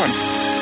Juan.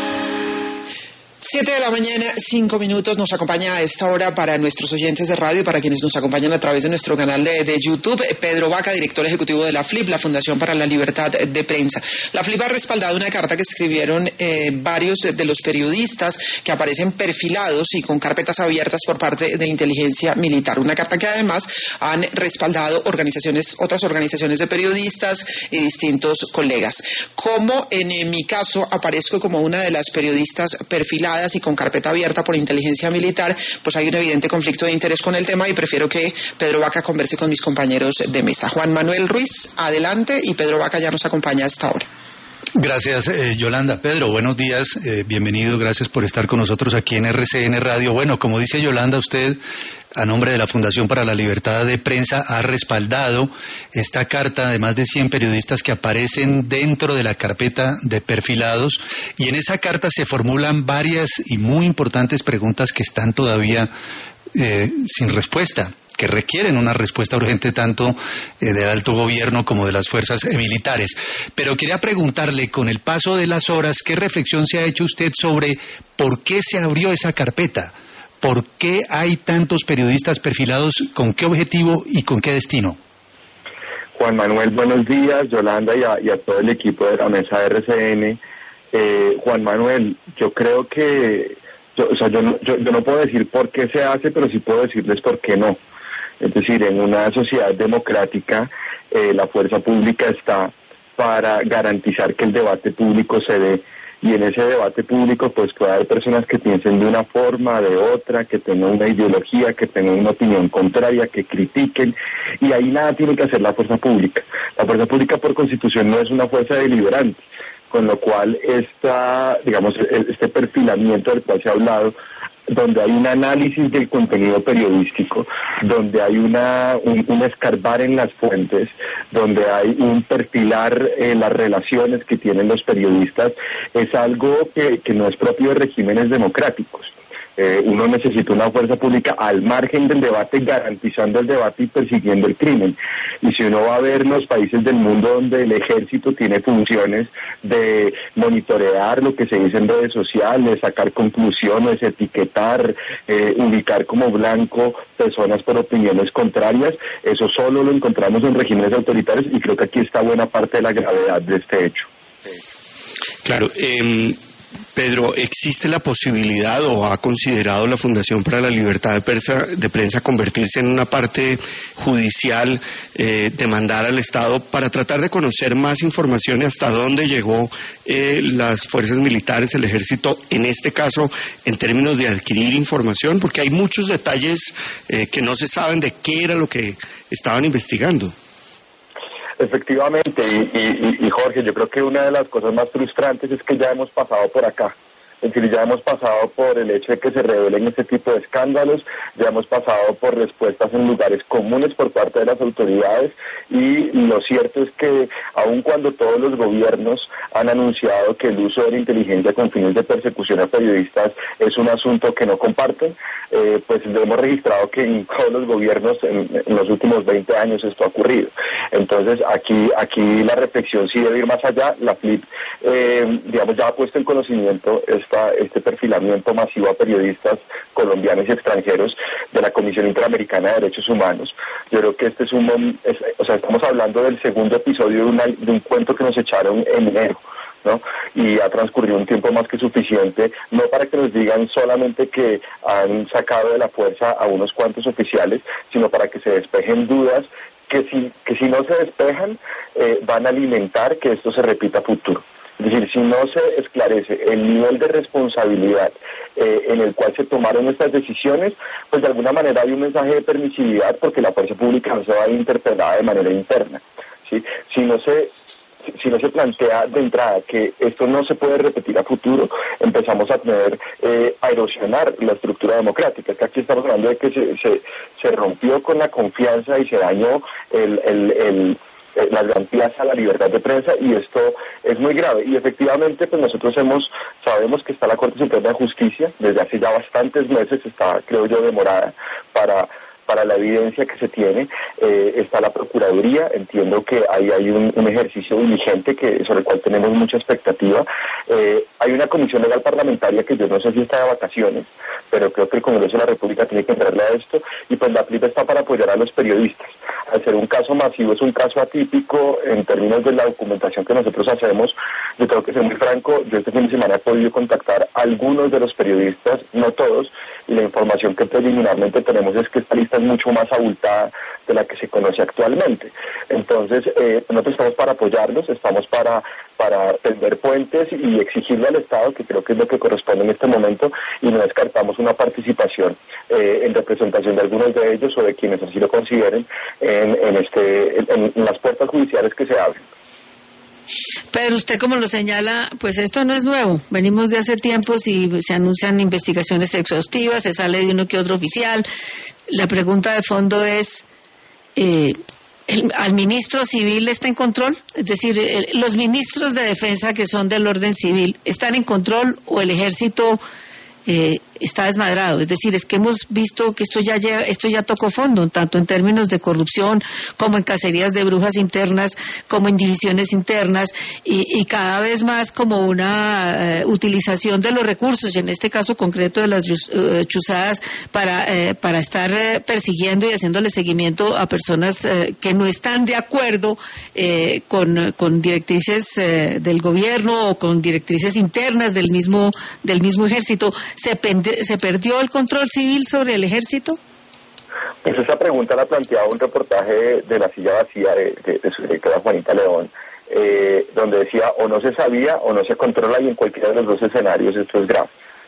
7 de la mañana, 5 minutos, nos acompaña a esta hora para nuestros oyentes de radio y para quienes nos acompañan a través de nuestro canal de YouTube, Pedro Vaca, director ejecutivo de la FLIP, la Fundación para la Libertad de Prensa. La FLIP ha respaldado una carta que escribieron varios de los periodistas que aparecen perfilados y con carpetas abiertas por parte de inteligencia militar. Una carta que además han respaldado otras organizaciones de periodistas y distintos colegas. Como en mi caso aparezco como una de las periodistas perfiladas y con carpeta abierta por inteligencia militar, pues hay un evidente conflicto de interés con el tema y prefiero que Pedro Vaca converse con mis compañeros de mesa. Juan Manuel Ruiz, adelante, y Pedro Vaca ya nos acompaña a esta hora. Gracias, Yolanda. Pedro, buenos días, bienvenido, gracias por estar con nosotros aquí en RCN Radio. Bueno, como dice Yolanda, usted, a nombre de la Fundación para la Libertad de Prensa, ha respaldado esta carta de más de 100 periodistas que aparecen dentro de la carpeta de perfilados, y en esa carta se formulan varias y muy importantes preguntas que están todavía sin respuesta, que requieren una respuesta urgente tanto del alto gobierno como de las fuerzas militares. Pero quería preguntarle, con el paso de las horas, ¿qué reflexión se ha hecho usted sobre por qué se abrió esa carpeta? ¿Por qué hay tantos periodistas perfilados? ¿Con qué objetivo y con qué destino? Juan Manuel, buenos días, Yolanda y a todo el equipo de la mesa de RCN. Juan Manuel, yo creo que, yo no puedo decir por qué se hace, pero sí puedo decirles por qué no. Es decir, en una sociedad democrática, la fuerza pública está para garantizar que el debate público se dé, y en ese debate público pues puede haber personas que piensen de una forma, de otra, que tengan una ideología, que tengan una opinión contraria, que critiquen, y ahí nada tiene que hacer la fuerza pública. La fuerza pública por constitución no es una fuerza deliberante, con lo cual este perfilamiento del cual se ha hablado, donde hay un análisis del contenido periodístico, donde hay un escarbar en las fuentes, donde hay un perfilar las relaciones que tienen los periodistas, es algo que no es propio de regímenes democráticos. Uno necesita una fuerza pública al margen del debate, garantizando el debate y persiguiendo el crimen. Y si uno va a ver los países del mundo donde el ejército tiene funciones de monitorear lo que se dice en redes sociales, sacar conclusiones, etiquetar, ubicar como blanco personas por opiniones contrarias, eso solo lo encontramos en regímenes autoritarios, y creo que aquí está buena parte de la gravedad de este hecho. Claro, Pedro, ¿existe la posibilidad o ha considerado la Fundación para la Libertad de Prensa convertirse en una parte judicial, demandar al Estado para tratar de conocer más información y hasta dónde llegó las fuerzas militares, el ejército, en este caso, en términos de adquirir información? Porque hay muchos detalles que no se saben de qué era lo que estaban investigando. Efectivamente, y Jorge, yo creo que una de las cosas más frustrantes es que ya hemos pasado por acá. Es decir, ya hemos pasado por el hecho de que se revelen este tipo de escándalos, ya hemos pasado por respuestas en lugares comunes por parte de las autoridades, y lo cierto es que aun cuando todos los gobiernos han anunciado que el uso de la inteligencia con fines de persecución a periodistas es un asunto que no comparten, pues hemos registrado que en todos los gobiernos en los últimos 20 años esto ha ocurrido. Entonces aquí la reflexión sí debe ir más allá. La FLIP, ya ha puesto en conocimiento este perfilamiento masivo a periodistas colombianos y extranjeros de la Comisión Interamericana de Derechos Humanos. Yo creo que este estamos hablando del segundo episodio de un cuento que nos echaron en enero, ¿no? Y ha transcurrido un tiempo más que suficiente, no para que nos digan solamente que han sacado de la fuerza a unos cuantos oficiales, sino para que se despejen dudas que si no se despejan, van a alimentar que esto se repita a futuro. Es decir, si no se esclarece el nivel de responsabilidad en el cual se tomaron estas decisiones, pues de alguna manera hay un mensaje de permisividad, porque la fuerza pública no se va a interpretar de manera interna, ¿sí? Si no se plantea de entrada que esto no se puede repetir a futuro, empezamos a erosionar la estructura democrática. Es que aquí estamos hablando de que se rompió con la confianza y se dañó las garantías a la libertad de prensa, y esto es muy grave. Y efectivamente, pues nosotros sabemos que está la Corte Suprema de Justicia, desde hace ya bastantes meses está, creo yo, demorada para la evidencia que se tiene. Está la Procuraduría, entiendo que ahí hay un ejercicio diligente sobre el cual tenemos mucha expectativa. Hay una comisión legal parlamentaria que yo no sé si está de vacaciones, pero creo que el Congreso de la República tiene que entrarle a esto, y pues la FLIP está para apoyar a los periodistas. Al ser un caso masivo, es un caso atípico en términos de la documentación que nosotros hacemos. Yo tengo que ser muy franco, yo este fin de semana he podido contactar a algunos de los periodistas, no todos, y la información que preliminarmente tenemos es que esta lista es mucho más abultada de la que se conoce actualmente. Entonces, nosotros estamos para apoyarlos, estamos para tender puentes y exigirle al Estado, que creo que es lo que corresponde en este momento, y no descartamos una participación en representación de algunos de ellos o de quienes así lo consideren en las puertas judiciales que se abren. Pero usted, como lo señala, pues esto no es nuevo. Venimos de hace tiempos y se anuncian investigaciones exhaustivas, se sale de uno que otro oficial. La pregunta de fondo es, ¿al ministro civil está en control? Es decir, los ministros de defensa que son del orden civil, ¿están en control o el ejército está desmadrado? Es decir, es que hemos visto que esto ya tocó fondo, tanto en términos de corrupción como en cacerías de brujas internas, como en divisiones internas, y cada vez más como una utilización de los recursos, en este caso concreto de las chuzadas, para estar persiguiendo y haciéndole seguimiento a personas que no están de acuerdo con directrices del gobierno o con directrices internas del mismo ejército. ¿Se perdió el control civil sobre el ejército? Pues esa pregunta la planteaba un reportaje de La Silla Vacía de su directora Juanita León, donde decía o no se sabía o no se controla, y en cualquiera de los dos escenarios esto es grave.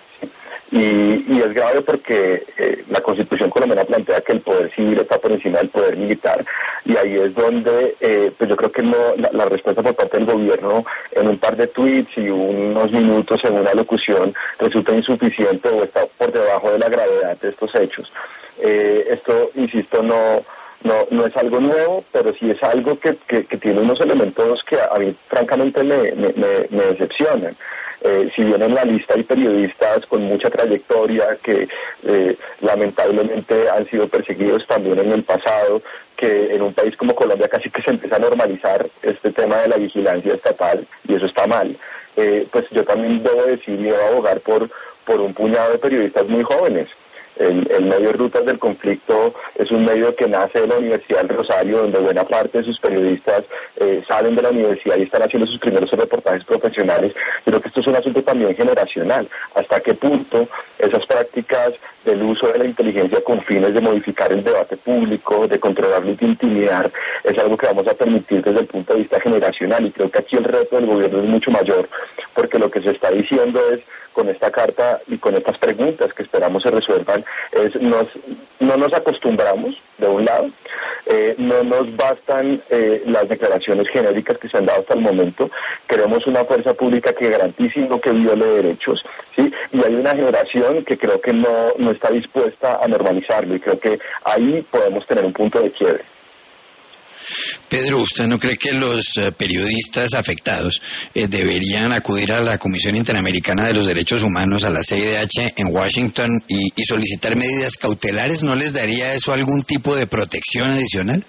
Y es grave porque la Constitución colombiana plantea que el poder civil está por encima del poder militar, y ahí es donde pues yo creo que la respuesta por parte del gobierno en un par de tweets y unos minutos en una locución resulta insuficiente o está por debajo de la gravedad de estos hechos. Esto, insisto, no es algo nuevo, pero sí es algo que tiene unos elementos que a mí francamente me decepcionan. Si bien en la lista hay periodistas con mucha trayectoria que lamentablemente han sido perseguidos también en el pasado, que en un país como Colombia casi que se empieza a normalizar este tema de la vigilancia estatal, y eso está mal, pues yo también debo decir y debo abogar por un puñado de periodistas muy jóvenes. El medio Rutas del Conflicto es un medio que nace de la Universidad del Rosario, donde buena parte de sus periodistas salen de la universidad y están haciendo sus primeros reportajes profesionales. Creo que esto es un asunto también generacional. ¿Hasta qué punto esas prácticas del uso de la inteligencia con fines de modificar el debate público, de controlarlo y de intimidar, es algo que vamos a permitir desde el punto de vista generacional? Y creo que aquí el reto del gobierno es mucho mayor, porque lo que se está diciendo es, con esta carta y con estas preguntas que esperamos se resuelvan, no nos acostumbramos, de un lado, no nos bastan las declaraciones genéricas que se han dado hasta el momento, queremos una fuerza pública que garantice y no que viole derechos, ¿sí? Y hay una generación que creo que no está dispuesta a normalizarlo, y creo que ahí podemos tener un punto de quiebre. Pedro, ¿usted no cree que los periodistas afectados deberían acudir a la Comisión Interamericana de los Derechos Humanos, a la CIDH en Washington, y solicitar medidas cautelares? ¿No les daría eso algún tipo de protección adicional?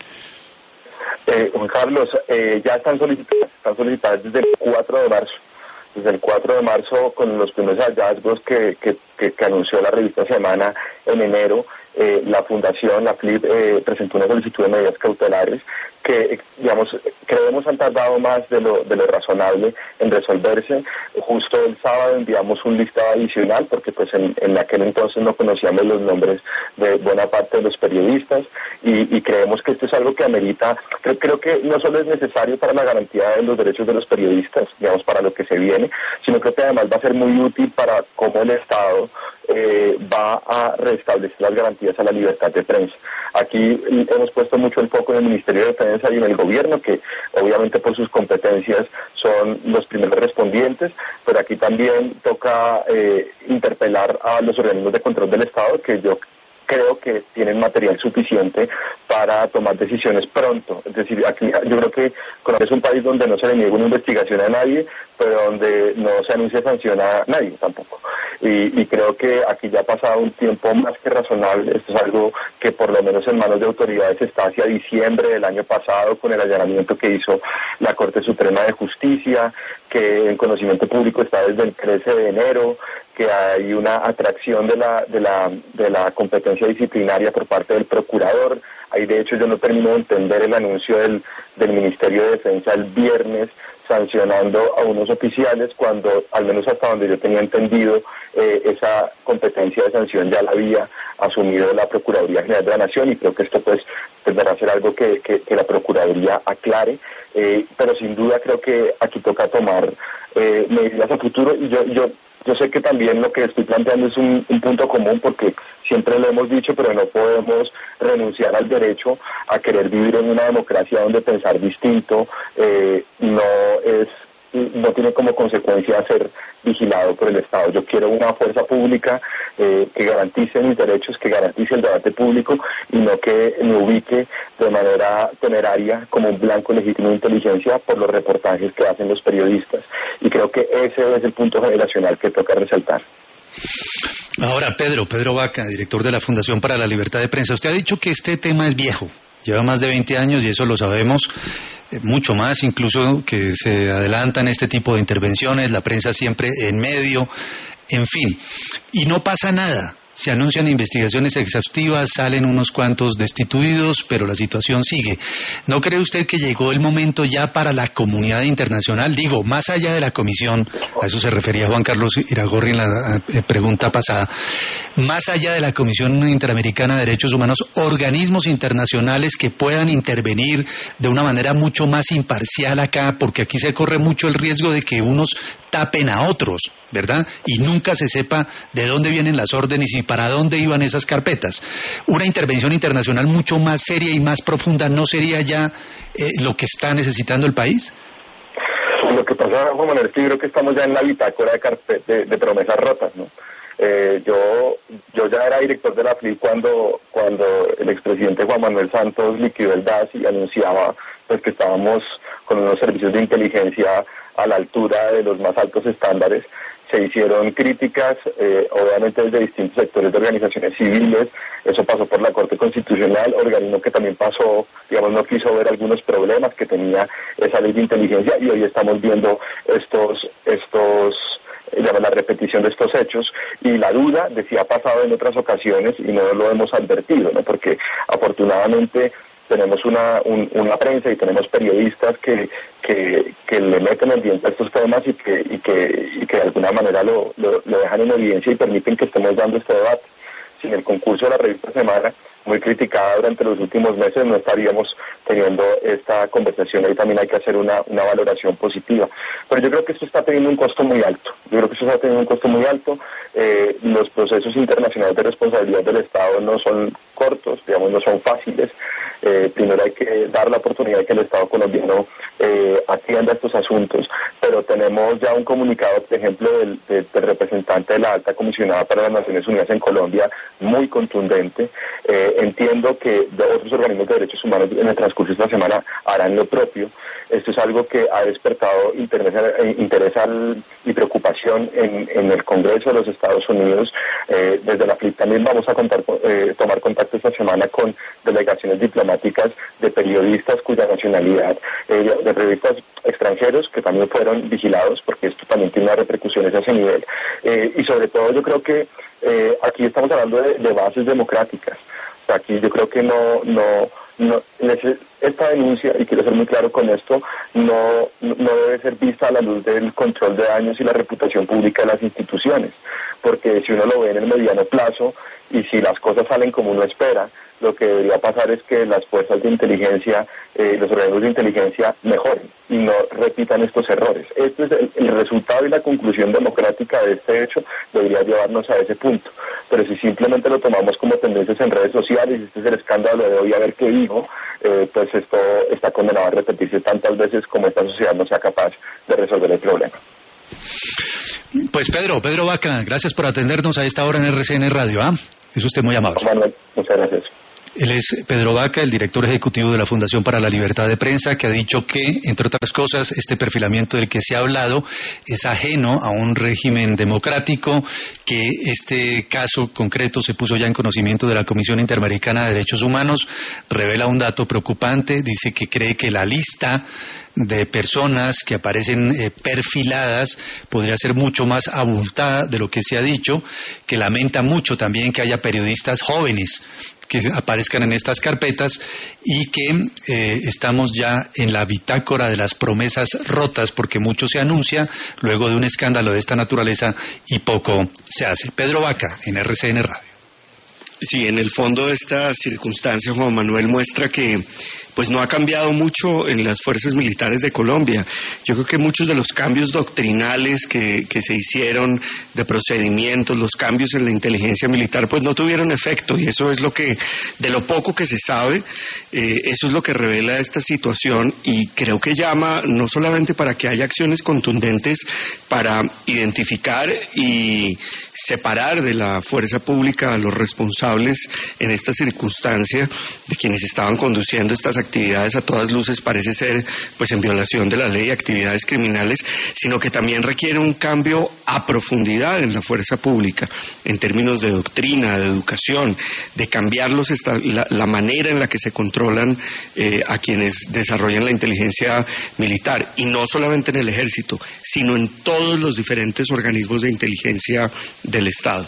Juan Carlos, ya están solicitadas desde el 4 de marzo. Desde el 4 de marzo, con los primeros hallazgos que anunció la revista Semana en enero, la Fundación, la FLIP, presentó una solicitud de medidas cautelares que, digamos, creemos han tardado más de lo razonable en resolverse. Justo el sábado enviamos un listado adicional, porque pues en aquel entonces no conocíamos los nombres de buena parte de los periodistas, y creemos que esto es algo que amerita, creo que no solo es necesario para la garantía de los derechos de los periodistas, digamos, para lo que se viene, sino creo que además va a ser muy útil para cómo el Estado va a restablecer las garantías a la libertad de prensa. Aquí hemos puesto mucho el foco en el Ministerio de Defensa y en el gobierno, que obviamente por sus competencias son los primeros respondientes, pero aquí también toca interpelar a los organismos de control del Estado, que yo creo que tienen material suficiente para tomar decisiones pronto. Es decir, aquí yo creo que Colombia es un país donde no se le niega una investigación a nadie, pero donde no se anuncia sanción a nadie tampoco. Y creo que aquí ya ha pasado un tiempo más que razonable. Esto es algo que por lo menos en manos de autoridades está hacia diciembre del año pasado, con el allanamiento que hizo la Corte Suprema de Justicia, que en conocimiento público está desde el 13 de enero, que hay una atracción de la competencia disciplinaria por parte del procurador. Ahí de hecho yo no termino de entender el anuncio del Ministerio de Defensa el viernes sancionando a unos oficiales cuando, al menos hasta donde yo tenía entendido, esa competencia de sanción ya la había asumido la Procuraduría General de la Nación, y creo que esto pues deberá ser algo que la Procuraduría aclare, pero sin duda creo que aquí toca tomar medidas a futuro, y yo sé que también lo que estoy planteando es un punto común, porque siempre lo hemos dicho, pero no podemos renunciar al derecho a querer vivir en una democracia donde pensar distinto no tiene como consecuencia ser vigilado por el Estado. Yo quiero una fuerza pública que garantice mis derechos, que garantice el debate público, y no que me ubique de manera temeraria como un blanco legítimo de inteligencia por los reportajes que hacen los periodistas. Y creo que ese es el punto generacional que toca resaltar. Ahora, Pedro Vaca, director de la Fundación para la Libertad de Prensa, usted ha dicho que este tema es viejo, lleva más de 20 años y eso lo sabemos, mucho más incluso, que se adelantan este tipo de intervenciones, la prensa siempre en medio, en fin, y no pasa nada. Se anuncian investigaciones exhaustivas, salen unos cuantos destituidos, pero la situación sigue. ¿No cree usted que llegó el momento ya para la comunidad internacional? Digo, más allá de la comisión, a eso se refería Juan Carlos Iragorri en la pregunta pasada, más allá de la Comisión Interamericana de Derechos Humanos, organismos internacionales que puedan intervenir de una manera mucho más imparcial acá, porque aquí se corre mucho el riesgo de que unos tapen a otros, ¿verdad? Y nunca se sepa de dónde vienen las órdenes y para dónde iban esas carpetas. Una intervención internacional mucho más seria y más profunda, ¿no sería ya lo que está necesitando el país? Lo que pasa, Juan Manuel, es que yo creo que estamos ya en la bitácora de promesas rotas, ¿no? Yo ya era director de la FLIP cuando el expresidente Juan Manuel Santos liquidó el DAS y anunciaba pues que estábamos con unos servicios de inteligencia a la altura de los más altos estándares. Se hicieron críticas, obviamente desde distintos sectores de organizaciones civiles. Eso pasó por la Corte Constitucional, organismo que también pasó, no quiso ver algunos problemas que tenía esa ley de inteligencia, y hoy estamos viendo la repetición de estos hechos, y la duda de si ha pasado en otras ocasiones y no lo hemos advertido, ¿no? Porque afortunadamente tenemos una prensa y tenemos periodistas que le meten el diente a estos temas y que de alguna manera lo dejan en evidencia y permiten que estemos dando este debate. Sin el concurso de la revista Semana, muy criticada durante los últimos meses, no estaríamos teniendo esta conversación. Ahí también hay que hacer una valoración positiva. Pero yo creo que esto está teniendo un costo muy alto. Los procesos internacionales de responsabilidad del Estado no son cortos, no son fáciles. Primero hay que dar la oportunidad de que el Estado colombiano atienda estos asuntos, pero tenemos ya un comunicado, por ejemplo, del representante de la Alta Comisionada para las Naciones Unidas en Colombia, muy contundente. Entiendo que de otros organismos de derechos humanos en el transcurso de esta semana harán lo propio. Esto es algo que ha despertado interés y preocupación en el Congreso de los Estados Unidos. Desde la FLIP también vamos a tomar contacto esta semana con delegaciones diplomáticas de periodistas cuya nacionalidad, de periodistas extranjeros que también fueron vigilados, porque esto también tiene unas repercusiones a ese nivel. Y sobre todo yo creo que aquí estamos hablando de bases democráticas. O sea, aquí yo creo que esta denuncia, y quiero ser muy claro con esto, no debe ser vista a la luz del control de daños y la reputación pública de las instituciones, porque si uno lo ve en el mediano plazo y si las cosas salen como uno espera, lo que debería pasar es que las fuerzas de inteligencia, los organismos de inteligencia mejoren y no repitan estos errores. Este es el resultado y la conclusión democrática de este hecho, debería llevarnos a ese punto. Pero si simplemente lo tomamos como tendencias en redes sociales, y este es el escándalo de hoy, a ver qué digo, pues esto está condenado a repetirse tantas veces como esta sociedad no sea capaz de resolver el problema. Pues Pedro Vaca, gracias por atendernos a esta hora en RCN Radio. Es usted muy amable. Manuel, muchas gracias. Él es Pedro Vaca, el director ejecutivo de la Fundación para la Libertad de Prensa, que ha dicho que, entre otras cosas, este perfilamiento del que se ha hablado es ajeno a un régimen democrático, que este caso concreto se puso ya en conocimiento de la Comisión Interamericana de Derechos Humanos, revela un dato preocupante, dice que cree que la lista de personas que aparecen perfiladas podría ser mucho más abultada de lo que se ha dicho, que lamenta mucho también que haya periodistas jóvenes que aparezcan en estas carpetas y que estamos ya en la bitácora de las promesas rotas, porque mucho se anuncia luego de un escándalo de esta naturaleza y poco se hace. Pedro Vaca, en RCN Radio. Sí, en el fondo de esta circunstancia, Juan Manuel, muestra que pues no ha cambiado mucho en las fuerzas militares de Colombia. Yo creo que muchos de los cambios doctrinales que se hicieron, de procedimientos, los cambios en la inteligencia militar, pues no tuvieron efecto, y eso es lo que, de lo poco que se sabe, eso es lo que revela esta situación, y creo que llama no solamente para que haya acciones contundentes para identificar y separar de la fuerza pública a los responsables en esta circunstancia, de quienes estaban conduciendo estas actividades, a todas luces parece ser pues en violación de la ley, actividades criminales, sino que también requiere un cambio a profundidad en la fuerza pública, en términos de doctrina, de educación, de cambiar la manera en la que se controlan a quienes desarrollan la inteligencia militar, y no solamente en el ejército, sino en todos los diferentes organismos de inteligencia del Estado.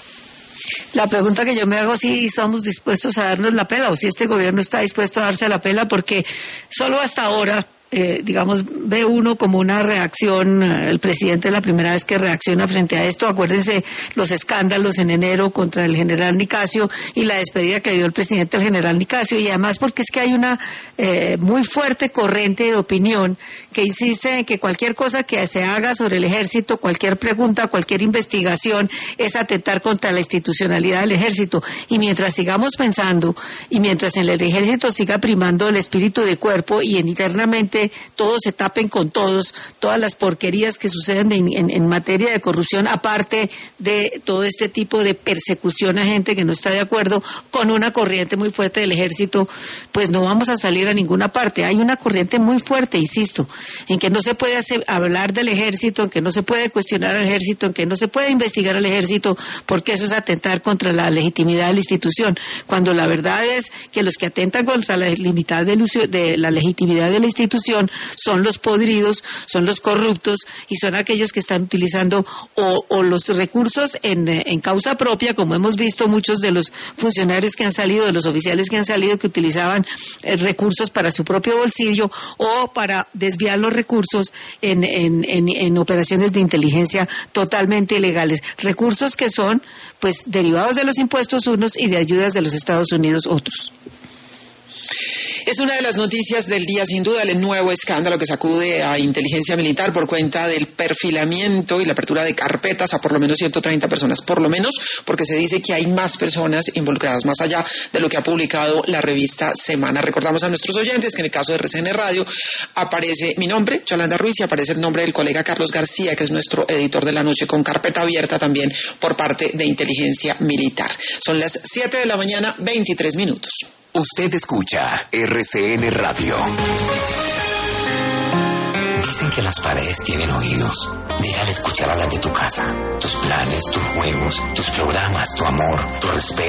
La pregunta que yo me hago es si somos dispuestos a darnos la pela o si este gobierno está dispuesto a darse la pela, porque solo hasta ahora, digamos, ve uno como una reacción. El presidente es la primera vez que reacciona frente a esto. Acuérdense los escándalos en enero contra el general Nicasio y la despedida que dio el presidente al general Nicasio, y además porque es que hay una muy fuerte corriente de opinión que insiste en que cualquier cosa que se haga sobre el ejército, cualquier pregunta, cualquier investigación, es atentar contra la institucionalidad del ejército. Y mientras sigamos pensando, y mientras en el ejército siga primando el espíritu de cuerpo y internamente todos se tapen con todos, todas las porquerías que suceden en materia de corrupción, aparte de todo este tipo de persecución a gente que no está de acuerdo con una corriente muy fuerte del ejército, pues no vamos a salir a ninguna parte. Hay una corriente muy fuerte, insisto, en que no se puede hablar del ejército, en que no se puede cuestionar al ejército, en que no se puede investigar al ejército, porque eso es atentar contra la legitimidad de la institución, cuando la verdad es que los que atentan contra la legitimidad de la institución son los podridos, son los corruptos, y son aquellos que están utilizando o los recursos en causa propia, como hemos visto muchos de los funcionarios que han salido, de los oficiales que han salido, que utilizaban recursos para su propio bolsillo o para desviar los recursos en operaciones de inteligencia totalmente ilegales, recursos que son pues derivados de los impuestos unos y de ayudas de los Estados Unidos otros. Es una de las noticias del día, sin duda, el nuevo escándalo que sacude a inteligencia militar por cuenta del perfilamiento y la apertura de carpetas a por lo menos 130 personas, por lo menos porque se dice que hay más personas involucradas, más allá de lo que ha publicado la revista Semana. Recordamos a nuestros oyentes que en el caso de RCN Radio aparece mi nombre, Yolanda Ruiz, y aparece el nombre del colega Carlos García, que es nuestro editor de la noche, con carpeta abierta también por parte de inteligencia militar. Son las 7 de la mañana, 23 minutos. Usted escucha RCN Radio. Dicen que las paredes tienen oídos. Deja de escuchar a las de tu casa. Tus planes, tus juegos, tus programas, tu amor, tu respeto.